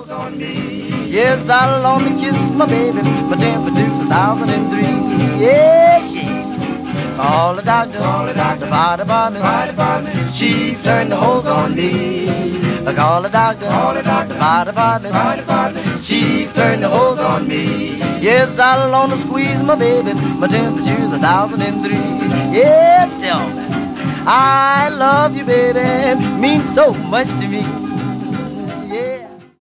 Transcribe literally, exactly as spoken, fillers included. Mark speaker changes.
Speaker 1: hose on me.
Speaker 2: Yes, I long to kiss my baby. My temperature's a thousand and three. Yeah, she. Call the doctor, call the doctor, the fire department, fire department. She turned the hose on me. Call the doctor, call the doctor, the fire department, fire department. She turned the hose on me. Yes, I long to squeeze my baby. My temperature's a thousand and three. Yes, tell me, I love you, baby. Means so much to me.